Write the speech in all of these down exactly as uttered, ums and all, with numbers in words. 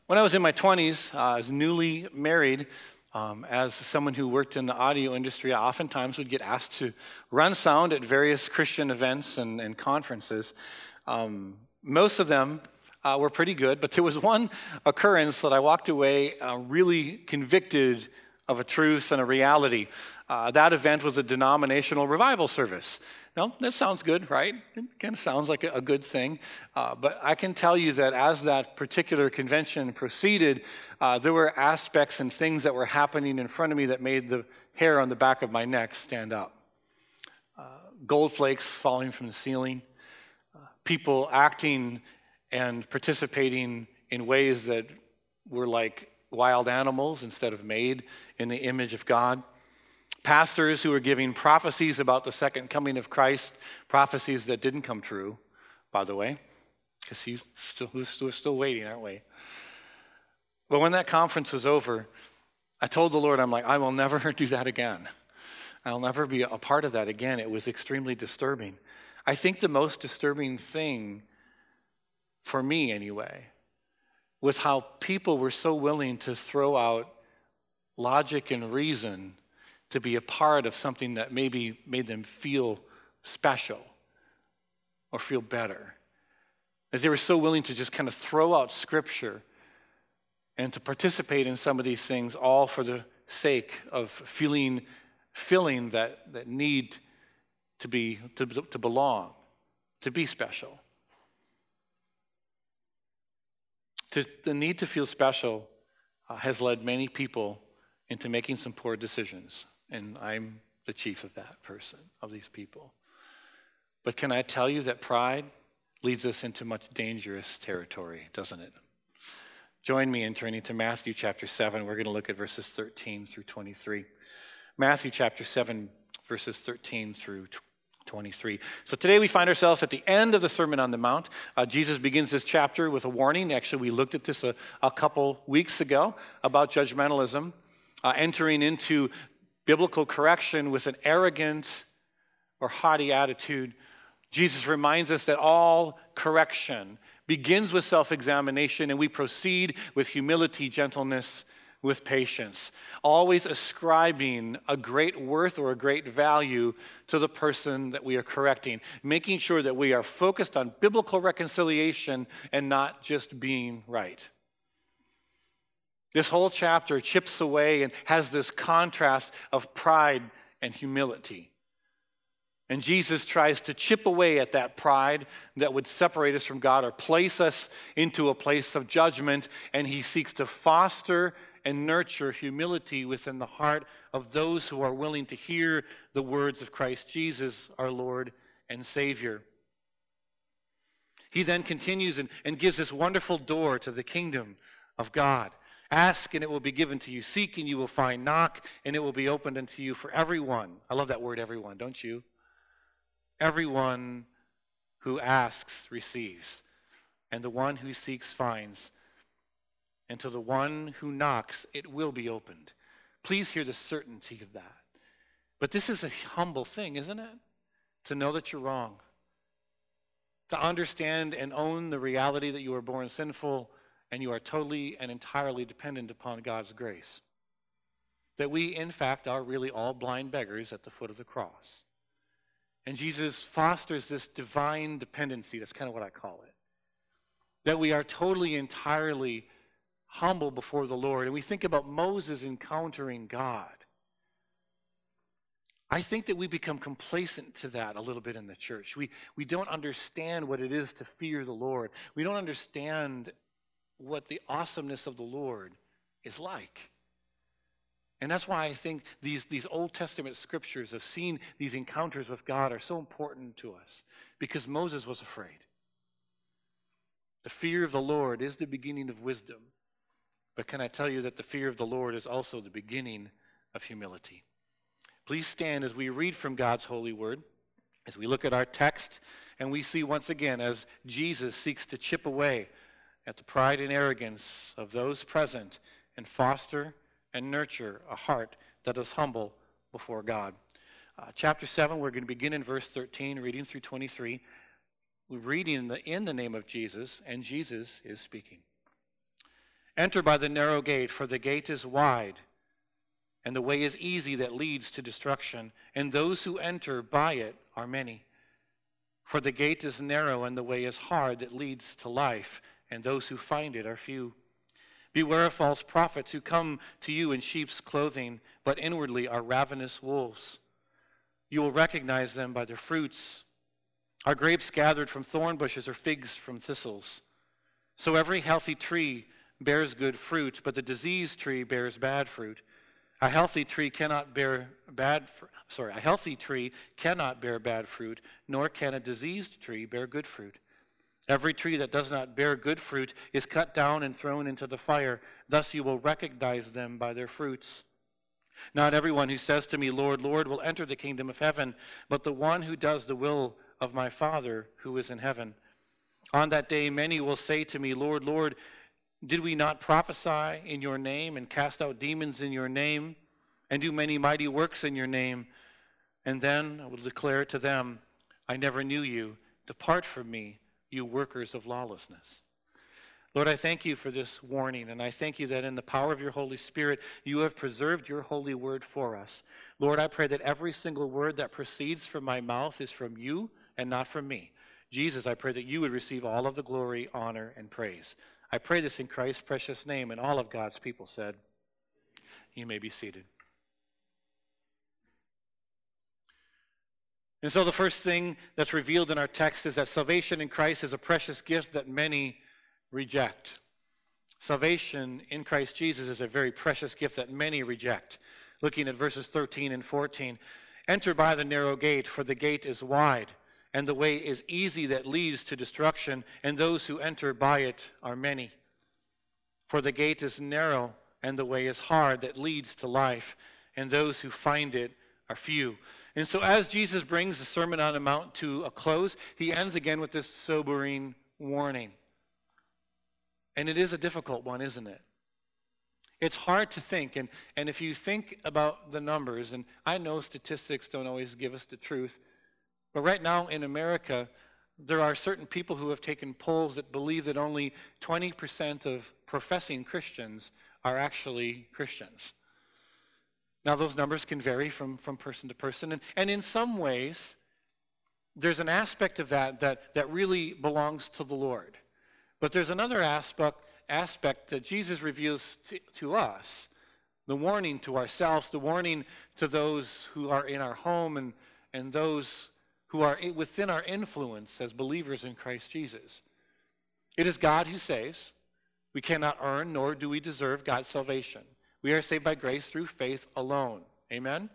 When I was in my twenties, uh, I was newly married. Um, as someone who worked in the audio industry, I oftentimes would get asked to run sound at various Christian events and, and conferences. Um, most of them uh, were pretty good, but there was one occurrence that I walked away uh, really convicted of a truth and a reality. Uh, that event was a denominational revival service. No, that sounds good, right? It kind of sounds like a, a good thing. Uh, but I can tell you that as that particular convention proceeded, uh, there were aspects and things that were happening in front of me that made the hair on the back of my neck stand up. Uh, gold flakes falling from the ceiling, uh, people acting and participating in ways that were like wild animals instead of made in the image of God. Pastors who were giving prophecies about the second coming of Christ, prophecies that didn't come true, by the way, because he's still, we're still waiting, aren't we? But when that conference was over, I told the Lord, I'm like, I will never do that again. I'll never be a part of that again. It was extremely disturbing. I think the most disturbing thing, for me anyway, was how people were so willing to throw out logic and reason to be a part of something that maybe made them feel special or feel better. That they were so willing to just kind of throw out Scripture and to participate in some of these things all for the sake of feeling, feeling that, that need to be, to, to belong, to be special. To, the need to feel special uh, has led many people into making some poor decisions. And I'm the chief of that person, of these people. But can I tell you that pride leads us into much dangerous territory, doesn't it? Join me in turning to Matthew chapter seven. We're going to look at verses thirteen through twenty-three. Matthew chapter seven, verses thirteen through twenty-three. So today we find ourselves at the end of the Sermon on the Mount. Uh, Jesus begins this chapter with a warning. Actually, we looked at this a, a couple weeks ago about judgmentalism, uh, entering into biblical correction with an arrogant or haughty attitude. Jesus reminds us that all correction begins with self-examination, and we proceed with humility, gentleness, with patience, always ascribing a great worth or a great value to the person that we are correcting, making sure that we are focused on biblical reconciliation and not just being right. This whole chapter chips away and has this contrast of pride and humility. And Jesus tries to chip away at that pride that would separate us from God or place us into a place of judgment, and he seeks to foster and nurture humility within the heart of those who are willing to hear the words of Christ Jesus, our Lord and Savior. He then continues and, and gives this wonderful door to the kingdom of God. Ask and it will be given to you. Seek and you will find. Knock and it will be opened unto you for everyone. I love that word, everyone, don't you? Everyone who asks receives, and the one who seeks finds. And to the one who knocks, it will be opened. Please hear the certainty of that. But this is a humble thing, isn't it? To know that you're wrong. To understand and own the reality that you were born sinful and you are totally and entirely dependent upon God's grace. That we, in fact, are really all blind beggars at the foot of the cross. And Jesus fosters this divine dependency. That's kind of what I call it. That we are totally, entirely humble before the Lord. And we think about Moses encountering God. I think that we become complacent to that a little bit in the church. We, we don't understand what it is to fear the Lord. We don't understand what the awesomeness of the Lord is like. And that's why I think these, these Old Testament scriptures of seeing these encounters with God are so important to us, because Moses was afraid. The fear of the Lord is the beginning of wisdom. But can I tell you that the fear of the Lord is also the beginning of humility? Please stand as we read from God's holy word, as we look at our text, and we see once again as Jesus seeks to chip away at the pride and arrogance of those present and foster and nurture a heart that is humble before God. Uh, chapter seven, we're going to begin in verse thirteen, reading through twenty-three. We're reading in the, in the name of Jesus, and Jesus is speaking. Enter by the narrow gate, for the gate is wide, and the way is easy that leads to destruction, and those who enter by it are many. For the gate is narrow, and the way is hard that leads to life, and those who find it are few. Beware of false prophets who come to you in sheep's clothing, but inwardly are ravenous wolves. You will recognize them by their fruits. Are grapes gathered from thorn bushes or figs from thistles? So every healthy tree bears good fruit, but the diseased tree bears bad fruit. A healthy tree cannot bear bad fr- sorry, a healthy tree cannot bear bad fruit, nor can a diseased tree bear good fruit. Every tree that does not bear good fruit is cut down and thrown into the fire. Thus you will recognize them by their fruits. Not everyone who says to me, Lord, Lord, will enter the kingdom of heaven, but the one who does the will of my Father who is in heaven. On that day many will say to me, Lord, Lord, did we not prophesy in your name and cast out demons in your name and do many mighty works in your name? And then I will declare to them, I never knew you. Depart from me, you workers of lawlessness. Lord, I thank you for this warning, and I thank you that in the power of your Holy Spirit, you have preserved your holy word for us. Lord, I pray that every single word that proceeds from my mouth is from you and not from me. Jesus, I pray that you would receive all of the glory, honor, and praise. I pray this in Christ's precious name, and all of God's people said, you may be seated. And so the first thing that's revealed in our text is that salvation in Christ is a precious gift that many reject. Salvation in Christ Jesus is a very precious gift that many reject. Looking at verses thirteen and fourteen, enter by the narrow gate, for the gate is wide, and the way is easy that leads to destruction, and those who enter by it are many. For the gate is narrow, and the way is hard that leads to life, and those who find it are few. And so as Jesus brings the Sermon on the Mount to a close, he ends again with this sobering warning. And it is a difficult one, isn't it? It's hard to think, and, and if you think about the numbers, and I know statistics don't always give us the truth, but right now in America, there are certain people who have taken polls that believe that only twenty percent of professing Christians are actually Christians. Now, those numbers can vary from, from person to person, and, and in some ways, there's an aspect of that, that that really belongs to the Lord. But there's another aspect, aspect that Jesus reveals to, to us, the warning to ourselves, the warning to those who are in our home and, and those who are within our influence as believers in Christ Jesus. It is God who saves. We cannot earn, nor do we deserve God's salvation. We are saved by grace through faith alone. Amen?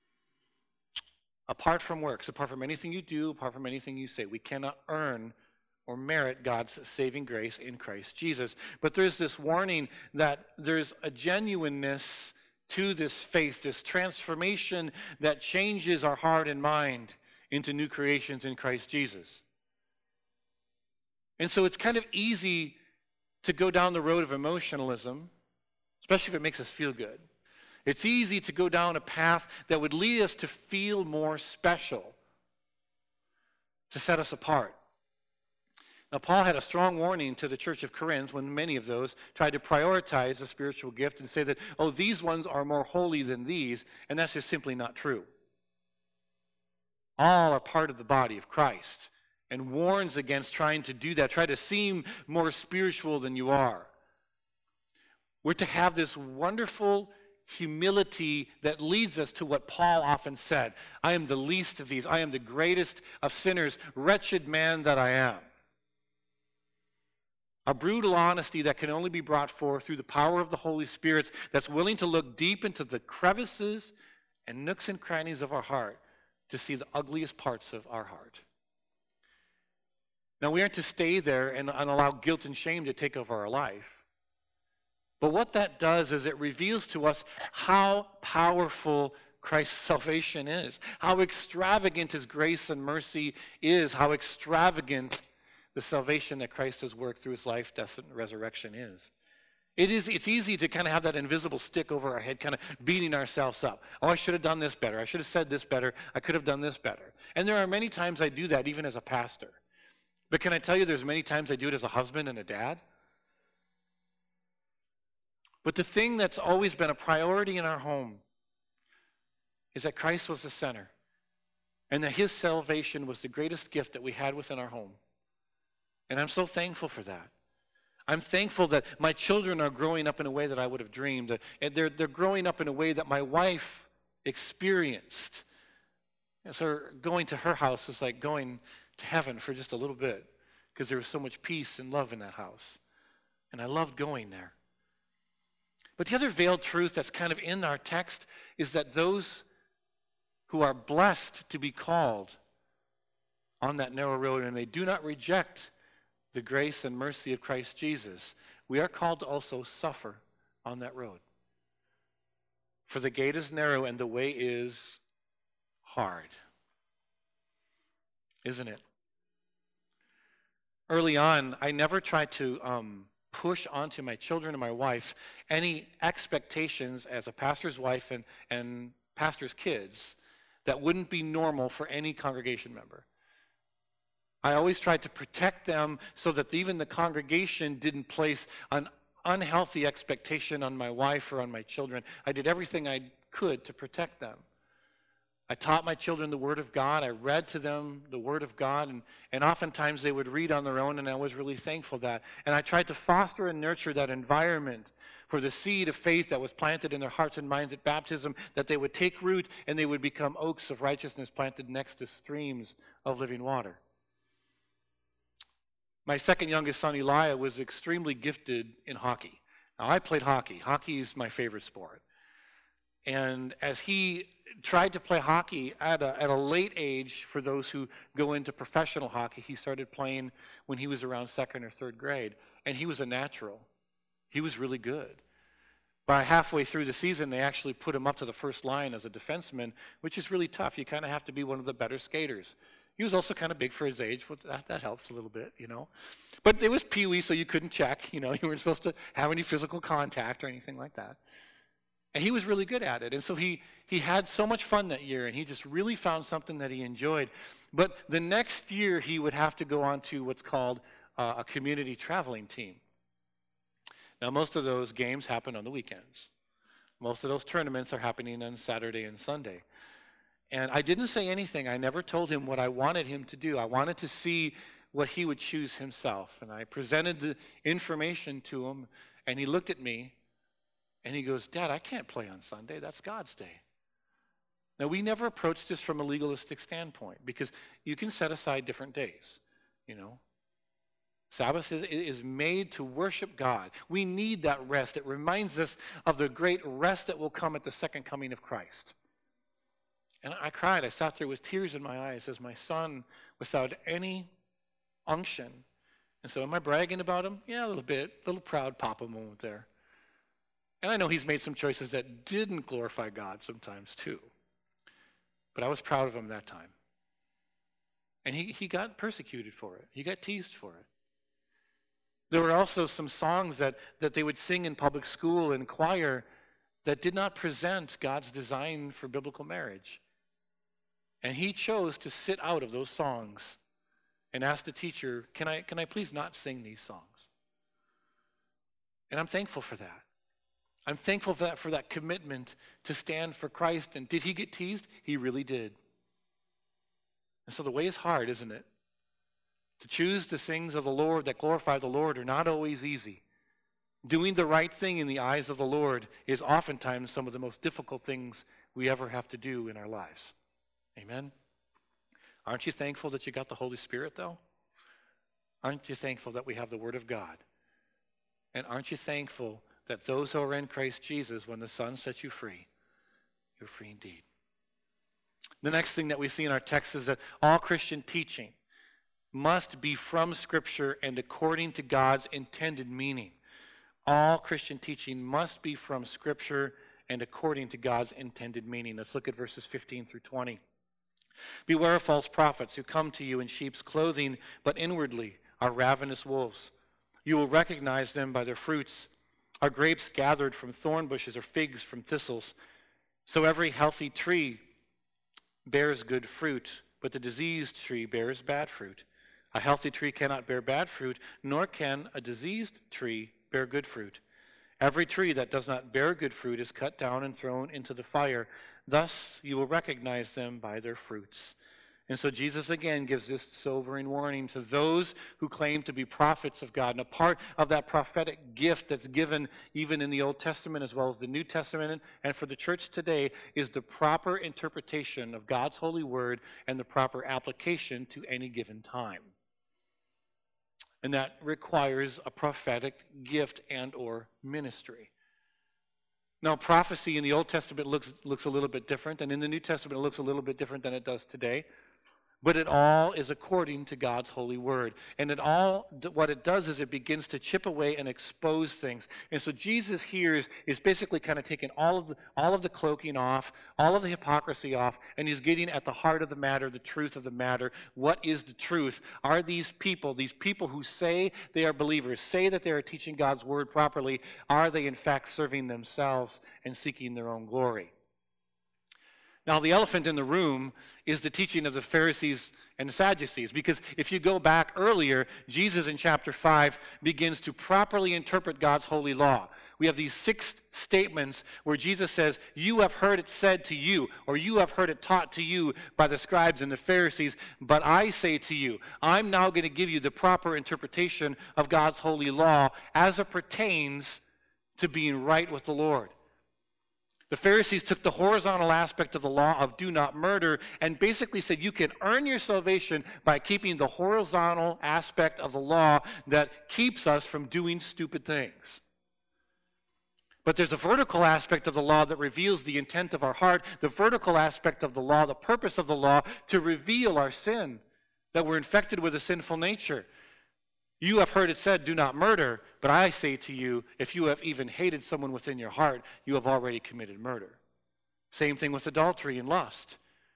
Apart from works, apart from anything you do, apart from anything you say, we cannot earn or merit God's saving grace in Christ Jesus. But there's this warning that there's a genuineness to this faith, this transformation that changes our heart and mind into new creations in Christ Jesus. And so it's kind of easy to go down the road of emotionalism, especially if it makes us feel good. It's easy to go down a path that would lead us to feel more special, to set us apart. Now, Paul had a strong warning to the church of Corinth when many of those tried to prioritize a spiritual gift and say that, oh, these ones are more holy than these, and that's just simply not true. All are part of the body of Christ, and warns against trying to do that, try to seem more spiritual than you are. We're to have this wonderful humility that leads us to what Paul often said, I am the least of these, I am the greatest of sinners, wretched man that I am. A brutal honesty that can only be brought forth through the power of the Holy Spirit that's willing to look deep into the crevices and nooks and crannies of our heart to see the ugliest parts of our heart. Now, we aren't to stay there and, and allow guilt and shame to take over our life. But what that does is it reveals to us how powerful Christ's salvation is, how extravagant his grace and mercy is, how extravagant the salvation that Christ has worked through his life, death, and resurrection is. It is, it's easy to kind of have that invisible stick over our head, kind of beating ourselves up. Oh, I should have done this better. I should have said this better. I could have done this better. And there are many times I do that, even as a pastor. But can I tell you there's many times I do it as a husband and a dad? But the thing that's always been a priority in our home is that Christ was the center, and that his salvation was the greatest gift that we had within our home. And I'm so thankful for that. I'm thankful that my children are growing up in a way that I would have dreamed. And they're, they're growing up in a way that my wife experienced. And so going to her house was like going to heaven for just a little bit, because there was so much peace and love in that house. And I loved going there. But the other veiled truth that's kind of in our text is that those who are blessed to be called on that narrow road, and they do not reject the grace and mercy of Christ Jesus, we are called to also suffer on that road. For the gate is narrow and the way is hard. Isn't it? Early on, I never tried to um, push onto my children and my wife any expectations as a pastor's wife and, and pastor's kids that wouldn't be normal for any congregation member. I always tried to protect them so that even the congregation didn't place an unhealthy expectation on my wife or on my children. I did everything I could to protect them. I taught my children the Word of God. I read to them the Word of God, and, and oftentimes they would read on their own, and I was really thankful for that. And I tried to foster and nurture that environment for the seed of faith that was planted in their hearts and minds at baptism, that they would take root and they would become oaks of righteousness planted next to streams of living water. My second youngest son, Elijah, was extremely gifted in hockey. Now, I played hockey. Hockey is my favorite sport. And as he tried to play hockey at a, at a late age, for those who go into professional hockey, he started playing when he was around second or third grade. And he was a natural. He was really good. By halfway through the season, they actually put him up to the first line as a defenseman, which is really tough. You kind of have to be one of the better skaters. He was also kind of big for his age. Well, that, that helps a little bit, you know. But it was Pee-wee, so you couldn't check. You know, you weren't supposed to have any physical contact or anything like that. And he was really good at it. And so he, he had so much fun that year, and he just really found something that he enjoyed. But the next year, he would have to go on to what's called uh, a community traveling team. Now, most of those games happen on the weekends. Most of those tournaments are happening on Saturday and Sunday. And I didn't say anything. I never told him what I wanted him to do. I wanted to see what he would choose himself. And I presented the information to him, and he looked at me, and he goes, "Dad, I can't play on Sunday. That's God's day." Now, we never approached this from a legalistic standpoint, because you can set aside different days, you know. Sabbath is, is made to worship God. We need that rest. It reminds us of the great rest that will come at the second coming of Christ. And I cried. I sat there with tears in my eyes as my son, without any unction. And so am I bragging about him? Yeah, a little bit. A little proud papa moment there. And I know he's made some choices that didn't glorify God sometimes too. But I was proud of him that time. And he, he got persecuted for it. He got teased for it. There were also some songs that, that they would sing in public school and choir that did not present God's design for biblical marriage. And he chose to sit out of those songs and ask the teacher, can I, can I please not sing these songs? And I'm thankful for that. I'm thankful for that, for that commitment to stand for Christ. And did he get teased? He really did. And so the way is hard, isn't it? To choose the things of the Lord that glorify the Lord are not always easy. Doing the right thing in the eyes of the Lord is oftentimes some of the most difficult things we ever have to do in our lives. Amen? Aren't you thankful that you got the Holy Spirit, though? Aren't you thankful that we have the Word of God? And aren't you thankful that those who are in Christ Jesus, when the Son sets you free, you're free indeed? The next thing that we see in our text is that all Christian teaching must be from Scripture and according to God's intended meaning. All Christian teaching must be from Scripture and according to God's intended meaning. Let's look at verses fifteen through twenty. Beware of false prophets who come to you in sheep's clothing, but inwardly are ravenous wolves. You will recognize them by their fruits. Are grapes gathered from thorn bushes or figs from thistles? So every healthy tree bears good fruit, but the diseased tree bears bad fruit. A healthy tree cannot bear bad fruit, nor can a diseased tree bear good fruit. Every tree that does not bear good fruit is cut down and thrown into the fire. Thus you will recognize them by their fruits. And so Jesus again gives this sobering warning to those who claim to be prophets of God. And a part of that prophetic gift that's given even in the Old Testament as well as the New Testament and for the church today is the proper interpretation of God's holy word and the proper application to any given time. And that requires a prophetic gift and or ministry. Now, prophecy in the Old Testament looks, looks a little bit different, and in the New Testament it looks a little bit different than it does today. But it all is according to God's holy word. And it all, what it does is it begins to chip away and expose things. And so Jesus here is, is basically kind of taking all of, the, all of the cloaking off, all of the hypocrisy off, and he's getting at the heart of the matter, the truth of the matter. What is the truth? Are these people, these people who say they are believers, say that they are teaching God's word properly, are they in fact serving themselves and seeking their own glory? Now, the elephant in the room is the teaching of the Pharisees and the Sadducees, because if you go back earlier, Jesus in chapter five begins to properly interpret God's holy law. We have these six statements where Jesus says, you have heard it said to you, or you have heard it taught to you by the scribes and the Pharisees, but I say to you, I'm now going to give you the proper interpretation of God's holy law as it pertains to being right with the Lord. The Pharisees took the horizontal aspect of the law of do not murder and basically said you can earn your salvation by keeping the horizontal aspect of the law that keeps us from doing stupid things. But there's a vertical aspect of the law that reveals the intent of our heart, the vertical aspect of the law, the purpose of the law to reveal our sin, that we're infected with a sinful nature. You have heard it said, do not murder, but I say to you, if you have even hated someone within your heart, you have already committed murder. Same thing with adultery and lust.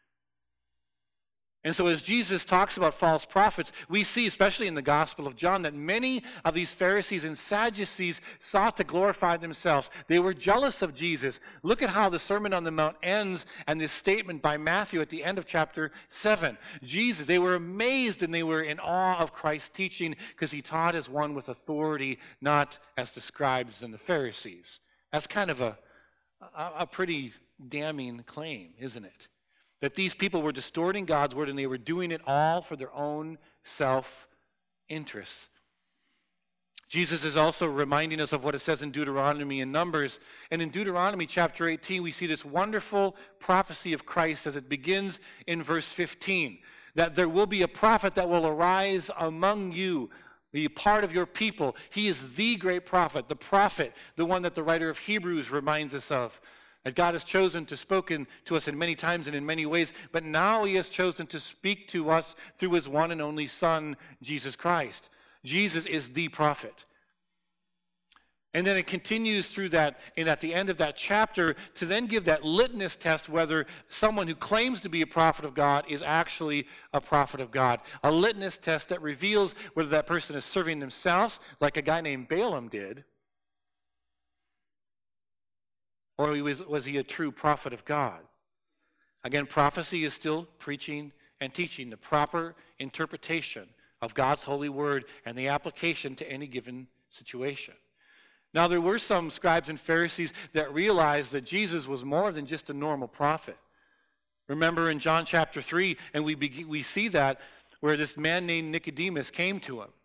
And so as Jesus talks about false prophets, we see, especially in the Gospel of John, that many of these Pharisees and Sadducees sought to glorify themselves. They were jealous of Jesus. Look at how the Sermon on the Mount ends and this statement by Matthew at the end of chapter seven. Jesus, they were amazed and they were in awe of Christ's teaching because he taught as one with authority, not as the scribes and the Pharisees. That's kind of a, a, a pretty damning claim, isn't it? That these people were distorting God's word and they were doing it all for their own self-interests. Jesus is also reminding us of what it says in Deuteronomy and Numbers. And in Deuteronomy chapter eighteen, we see this wonderful prophecy of Christ as it begins in verse fifteen. That there will be a prophet that will arise among you, be part of your people. He is the great prophet, the prophet, the one that the writer of Hebrews reminds us of. That God has chosen to spoken to us in many times and in many ways, but now he has chosen to speak to us through his one and only Son, Jesus Christ. Jesus is the prophet. And then it continues through that, and at the end of that chapter, to then give that litmus test whether someone who claims to be a prophet of God is actually a prophet of God. A litmus test that reveals whether that person is serving themselves, like a guy named Balaam did, or was, was he a true prophet of God? Again, prophecy is still preaching and teaching the proper interpretation of God's holy word and the application to any given situation. Now, there were some scribes and Pharisees that realized that Jesus was more than just a normal prophet. Remember in John chapter three, and we, be, we see that where this man named Nicodemus came to him.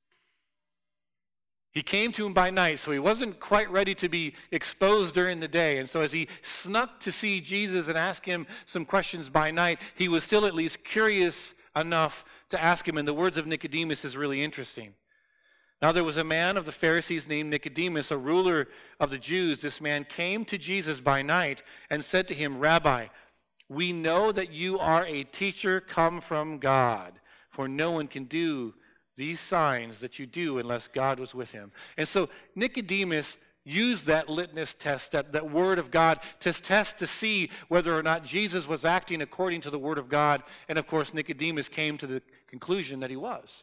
He came to him by night, so he wasn't quite ready to be exposed during the day. And so as he snuck to see Jesus and ask him some questions by night, he was still at least curious enough to ask him. And the words of Nicodemus is really interesting. Now there was a man of the Pharisees named Nicodemus, a ruler of the Jews. This man came to Jesus by night and said to him, Rabbi, we know that you are a teacher come from God, for no one can do these signs that you do unless God was with him. And so Nicodemus used that litmus test, that, that word of God, to test to see whether or not Jesus was acting according to the word of God. And of course, Nicodemus came to the conclusion that he was.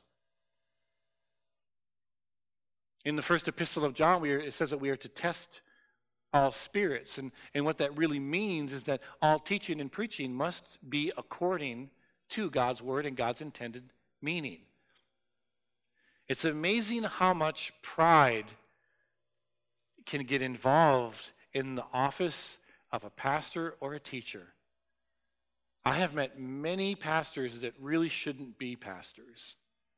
In the first epistle of John, we are, it says that we are to test all spirits. And, and what that really means is that all teaching and preaching must be according to God's word and God's intended meaning. It's amazing how much pride can get involved in the office of a pastor or a teacher. I have met many pastors that really shouldn't be pastors.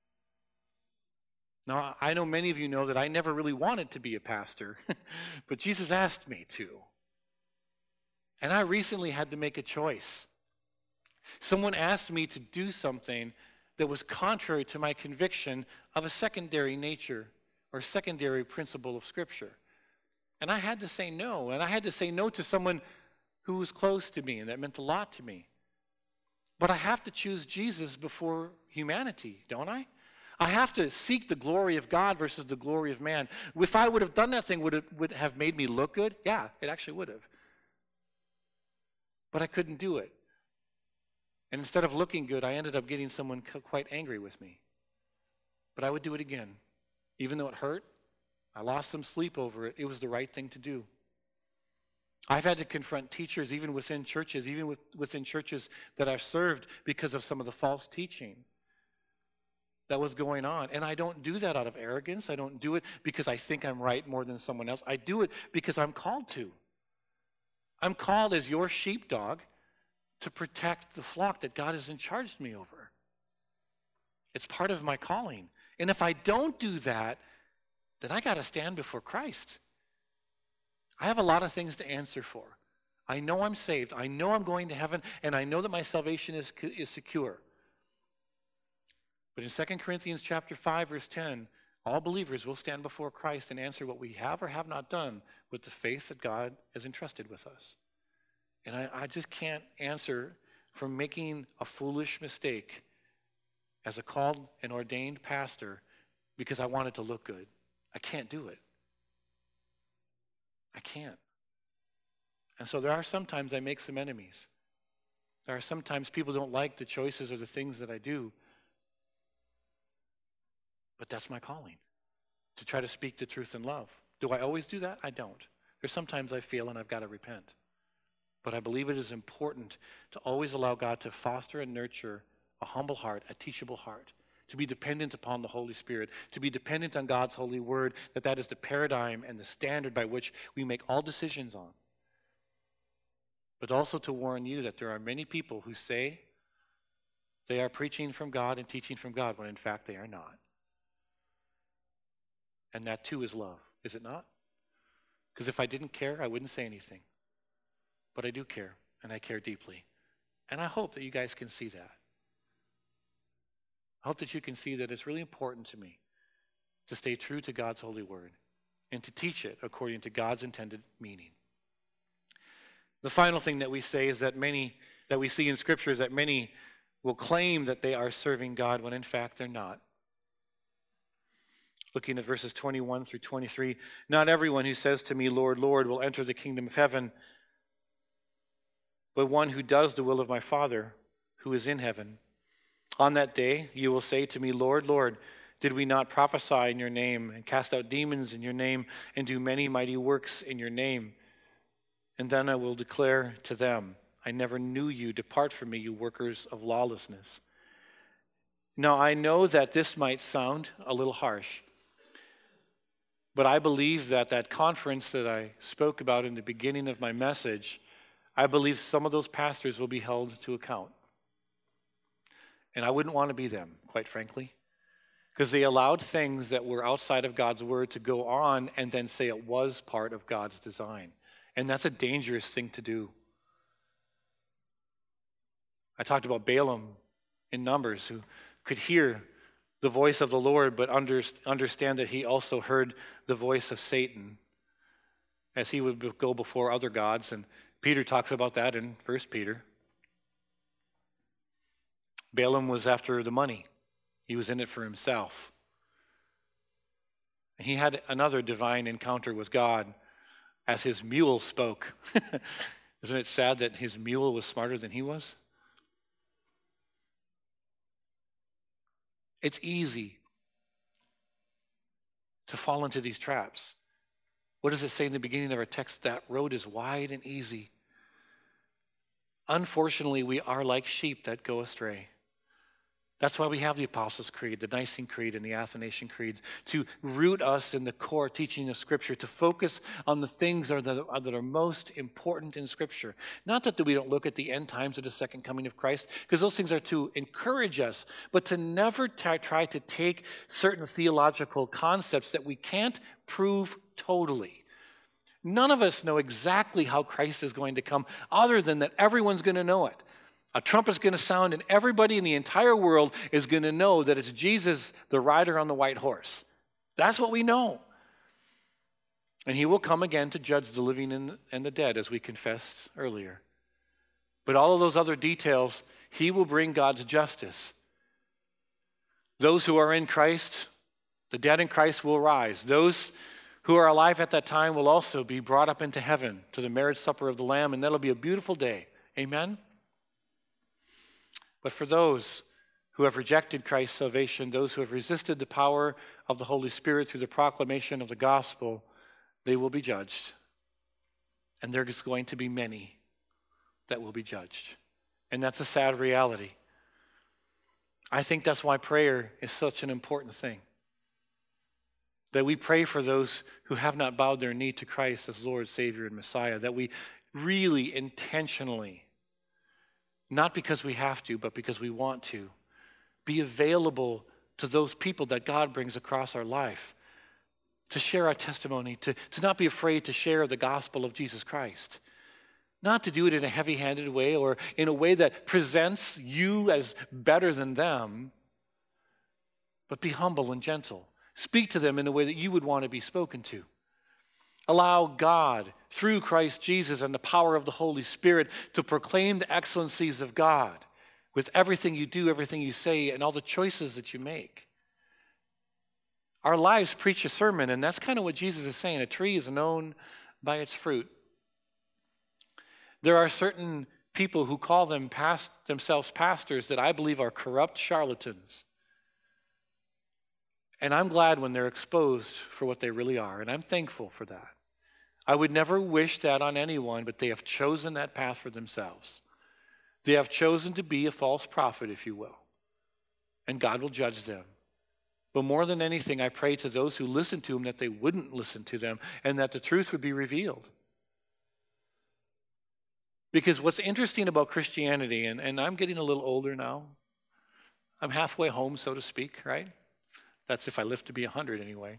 Now, I know many of you know that I never really wanted to be a pastor, but Jesus asked me to. And I recently had to make a choice. Someone asked me to do something that was contrary to my conviction of a secondary nature or secondary principle of Scripture. And I had to say no. And I had to say no to someone who was close to me, and that meant a lot to me. But I have to choose Jesus before humanity, don't I? I have to seek the glory of God versus the glory of man. If I would have done that thing, would it would have made me look good? Yeah, it actually would have. But I couldn't do it. And instead of looking good, I ended up getting someone quite angry with me. But I would do it again. Even though it hurt, I lost some sleep over it. It was the right thing to do. I've had to confront teachers even within churches, even with, within churches that I've served because of some of the false teaching that was going on. And I don't do that out of arrogance. I don't do it because I think I'm right more than someone else. I do it because I'm called to. I'm called as your sheepdog to protect the flock that God has charged me over. It's part of my calling. And if I don't do that, then I got to stand before Christ. I have a lot of things to answer for. I know I'm saved. I know I'm going to heaven, and I know that my salvation is, is secure. But in Second Corinthians chapter five, verse ten, all believers will stand before Christ and answer what we have or have not done with the faith that God has entrusted with us. And I, I just can't answer for making a foolish mistake as a called and ordained pastor because I wanted to look good. I can't do it. I can't. And so there are sometimes I make some enemies. There are sometimes people don't like the choices or the things that I do. But that's my calling, to try to speak the truth in love. Do I always do that? I don't. There's sometimes I fail and I've got to repent. But I believe it is important to always allow God to foster and nurture a humble heart, a teachable heart, to be dependent upon the Holy Spirit, to be dependent on God's holy word, that that is the paradigm and the standard by which we make all decisions on. But also to warn you that there are many people who say they are preaching from God and teaching from God when in fact they are not. And that too is love, is it not? Because if I didn't care, I wouldn't say anything. But I do care, and I care deeply. And I hope that you guys can see that. I hope that you can see that it's really important to me to stay true to God's holy word and to teach it according to God's intended meaning. The final thing that we say is that many, that we see in Scripture is that many will claim that they are serving God when in fact they're not. Looking at verses twenty-one through twenty-three, not everyone who says to me, Lord, Lord, will enter the kingdom of heaven, but one who does the will of my Father who is in heaven. On that day you will say to me, Lord, Lord, did we not prophesy in your name and cast out demons in your name and do many mighty works in your name? And then I will declare to them, I never knew you. Depart from me, you workers of lawlessness. Now I know that this might sound a little harsh, but I believe that that conference that I spoke about in the beginning of my message, I believe some of those pastors will be held to account. And I wouldn't want to be them, quite frankly, because they allowed things that were outside of God's word to go on and then say it was part of God's design. And that's a dangerous thing to do. I talked about Balaam in Numbers, who could hear the voice of the Lord, but under, understand that he also heard the voice of Satan as he would go before other gods. And Peter talks about that in First Peter. Balaam was after the money. He was in it for himself. And he had another divine encounter with God as his mule spoke. Isn't it sad that his mule was smarter than he was? It's easy to fall into these traps. What does it say in the beginning of our text? That road is wide and easy. Unfortunately, we are like sheep that go astray. That's why we have the Apostles' Creed, the Nicene Creed, and the Athanasian Creed, to root us in the core teaching of Scripture, to focus on the things that are, that are most important in Scripture. Not that we don't look at the end times of the second coming of Christ, because those things are to encourage us, but to never t- try to take certain theological concepts that we can't prove totally. None of us know exactly how Christ is going to come, other than that everyone's going to know it. A trumpet's going to sound, and everybody in the entire world is going to know that it's Jesus, the rider on the white horse. That's what we know. And he will come again to judge the living and the dead, as we confessed earlier. But all of those other details, he will bring God's justice. Those who are in Christ, the dead in Christ will rise. Those who are alive at that time will also be brought up into heaven to the marriage supper of the Lamb, and that'll be a beautiful day. Amen? But for those who have rejected Christ's salvation, those who have resisted the power of the Holy Spirit through the proclamation of the gospel, they will be judged. And there's going to be many that will be judged. And that's a sad reality. I think that's why prayer is such an important thing. That we pray for those who have not bowed their knee to Christ as Lord, Savior, and Messiah. That we really intentionally, not because we have to, but because we want to, be available to those people that God brings across our life, to share our testimony, to, to not be afraid to share the gospel of Jesus Christ. Not to do it in a heavy-handed way or in a way that presents you as better than them, but be humble and gentle. Speak to them in the way that you would want to be spoken to. Allow God, through Christ Jesus and the power of the Holy Spirit, to proclaim the excellencies of God with everything you do, everything you say, and all the choices that you make. Our lives preach a sermon, and that's kind of what Jesus is saying. A tree is known by its fruit. There are certain people who call them past, themselves pastors that I believe are corrupt charlatans. And I'm glad when they're exposed for what they really are, and I'm thankful for that. I would never wish that on anyone, but they have chosen that path for themselves. They have chosen to be a false prophet, if you will, and God will judge them. But more than anything, I pray to those who listen to them that they wouldn't listen to them and that the truth would be revealed. Because what's interesting about Christianity, and, and I'm getting a little older now. I'm halfway home, so to speak, right? That's if I live to be one hundred anyway.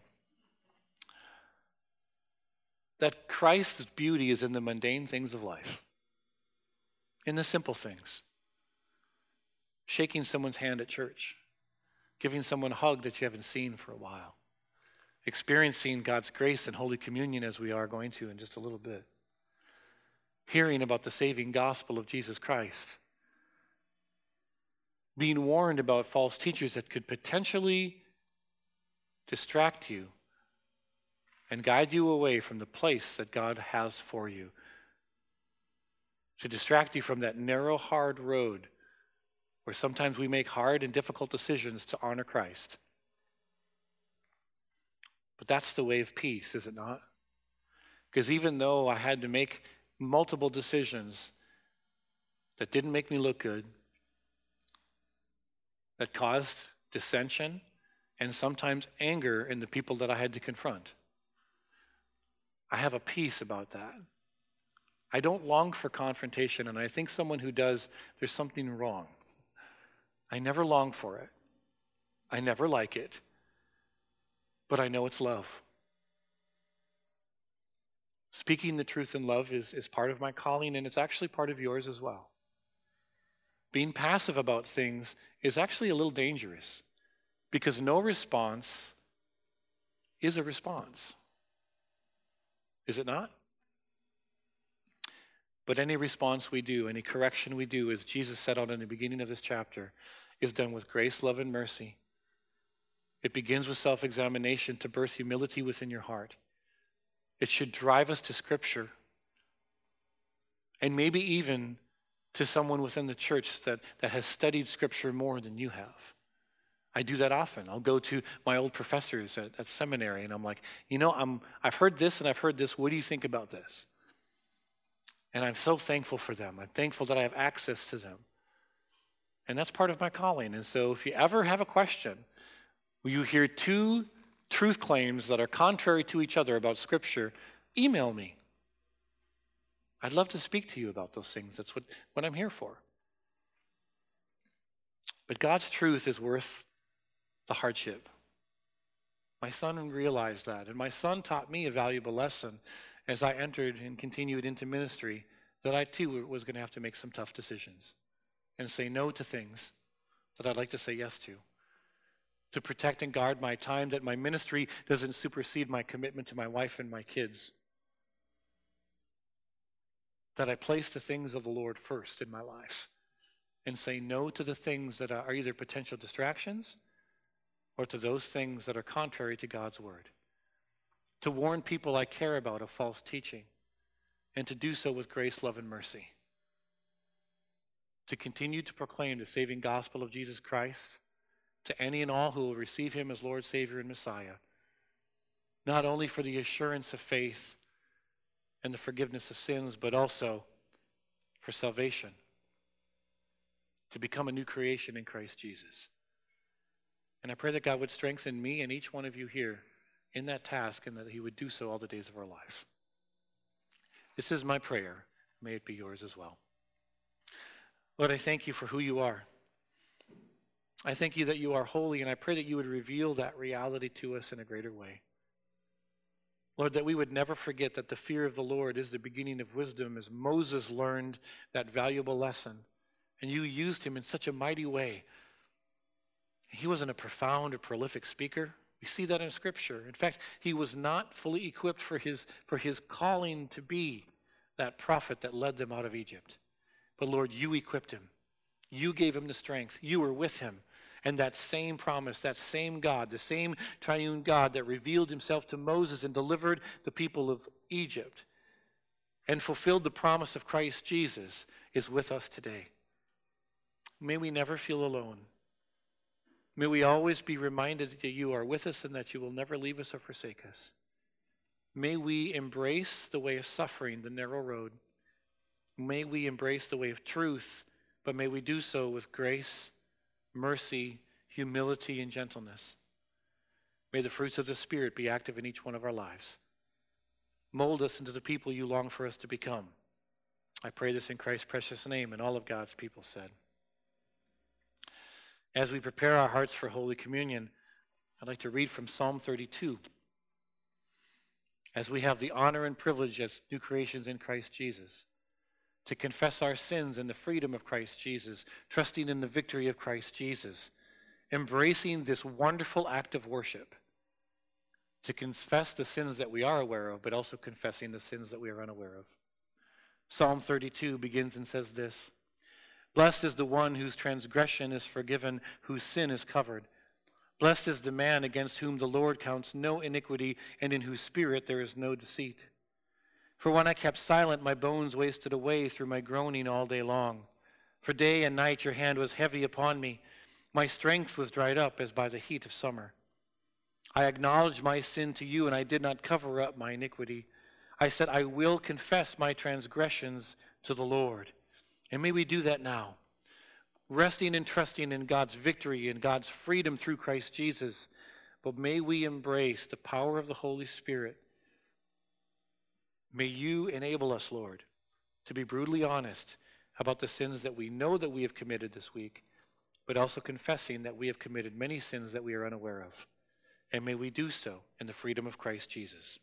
That Christ's beauty is in the mundane things of life. In the simple things. Shaking someone's hand at church. Giving someone a hug that you haven't seen for a while. Experiencing God's grace and Holy Communion as we are going to in just a little bit. Hearing about the saving gospel of Jesus Christ. Being warned about false teachers that could potentially distract you and guide you away from the place that God has for you. To distract you from that narrow, hard road where sometimes we make hard and difficult decisions to honor Christ. But that's the way of peace, is it not? Because even though I had to make multiple decisions that didn't make me look good, that caused dissension and sometimes anger in the people that I had to confront, I have a peace about that. I don't long for confrontation, and I think someone who does, there's something wrong. I never long for it. I never like it. But I know it's love. Speaking the truth in love is, is part of my calling, and it's actually part of yours as well. Being passive about things is actually a little dangerous because no response is a response. Is it not? But any response we do, any correction we do, as Jesus set out in the beginning of this chapter, is done with grace, love, and mercy. It begins with self-examination to birth humility within your heart. It should drive us to Scripture. And maybe even to someone within the church that, that has studied Scripture more than you have. I do that often. I'll go to my old professors at, at seminary, and I'm like, you know, I'm, I've heard this and I've heard this. What do you think about this? And I'm so thankful for them. I'm thankful that I have access to them. And that's part of my calling. And so if you ever have a question, will you hear two truth claims that are contrary to each other about Scripture, email me. I'd love to speak to you about those things. That's what, what I'm here for. But God's truth is worth the hardship. My son realized that, and my son taught me a valuable lesson as I entered and continued into ministry, that I too was going to have to make some tough decisions and say no to things that I'd like to say yes to, to protect and guard my time, that my ministry doesn't supersede my commitment to my wife and my kids, that I place the things of the Lord first in my life and say no to the things that are either potential distractions or to those things that are contrary to God's word, to warn people I care about of false teaching, and to do so with grace, love, and mercy, to continue to proclaim the saving gospel of Jesus Christ to any and all who will receive him as Lord, Savior, and Messiah, not only for the assurance of faith and the forgiveness of sins, but also for salvation, to become a new creation in Christ Jesus. And I pray that God would strengthen me and each one of you here in that task, and that he would do so all the days of our life. This is my prayer. May it be yours as well. Lord, I thank you for who you are. I thank you that you are holy, and I pray that you would reveal that reality to us in a greater way. Lord, that we would never forget that the fear of the Lord is the beginning of wisdom, as Moses learned that valuable lesson, and you used him in such a mighty way. He wasn't a profound or prolific speaker. We see that in Scripture. In fact, he was not fully equipped for his, for his calling to be that prophet that led them out of Egypt. But Lord, you equipped him. You gave him the strength. You were with him. And that same promise, that same God, the same triune God that revealed himself to Moses and delivered the people of Egypt and fulfilled the promise of Christ Jesus is with us today. May we never feel alone. May we always be reminded that you are with us and that you will never leave us or forsake us. May we embrace the way of suffering, the narrow road. May we embrace the way of truth, but may we do so with grace, mercy, humility, and gentleness. May the fruits of the Spirit be active in each one of our lives. Mold us into the people you long for us to become. I pray this in Christ's precious name, and all of God's people said. As we prepare our hearts for Holy Communion, I'd like to read from Psalm thirty-two. As we have the honor and privilege as new creations in Christ Jesus, to confess our sins in the freedom of Christ Jesus, trusting in the victory of Christ Jesus, embracing this wonderful act of worship, to confess the sins that we are aware of, but also confessing the sins that we are unaware of. Psalm thirty-two begins and says this: Blessed is the one whose transgression is forgiven, whose sin is covered. Blessed is the man against whom the Lord counts no iniquity, and in whose spirit there is no deceit. For when I kept silent, my bones wasted away through my groaning all day long. For day and night your hand was heavy upon me. My strength was dried up as by the heat of summer. I acknowledged my sin to you, and I did not cover up my iniquity. I said, I will confess my transgressions to the Lord. And may we do that now, resting and trusting in God's victory and God's freedom through Christ Jesus. But may we embrace the power of the Holy Spirit. May you enable us, Lord, to be brutally honest about the sins that we know that we have committed this week, but also confessing that we have committed many sins that we are unaware of. And may we do so in the freedom of Christ Jesus.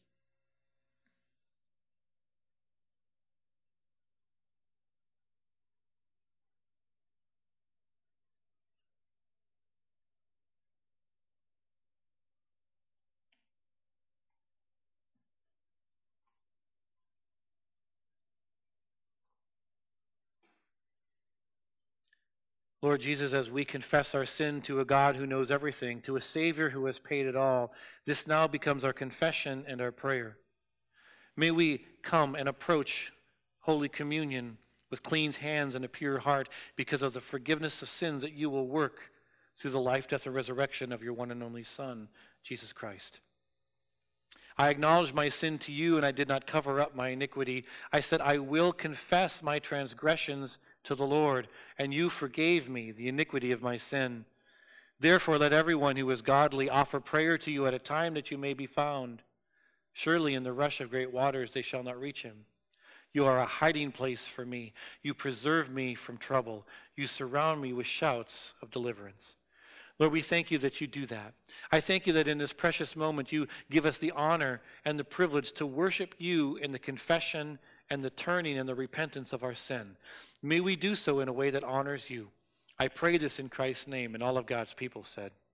Lord Jesus, as we confess our sin to a God who knows everything, to a Savior who has paid it all, this now becomes our confession and our prayer. May we come and approach Holy Communion with clean hands and a pure heart because of the forgiveness of sins that you will work through the life, death, and resurrection of your one and only Son, Jesus Christ. I acknowledged my sin to you, and I did not cover up my iniquity. I said, I will confess my transgressions to the Lord, and you forgave me the iniquity of my sin. Therefore, let everyone who is godly offer prayer to you at a time that you may be found. Surely in the rush of great waters they shall not reach him. You are a hiding place for me. You preserve me from trouble. You surround me with shouts of deliverance. Lord, we thank you that you do that. I thank you that in this precious moment you give us the honor and the privilege to worship you in the confession and the turning and the repentance of our sin. May we do so in a way that honors you. I pray this in Christ's name, and all of God's people said,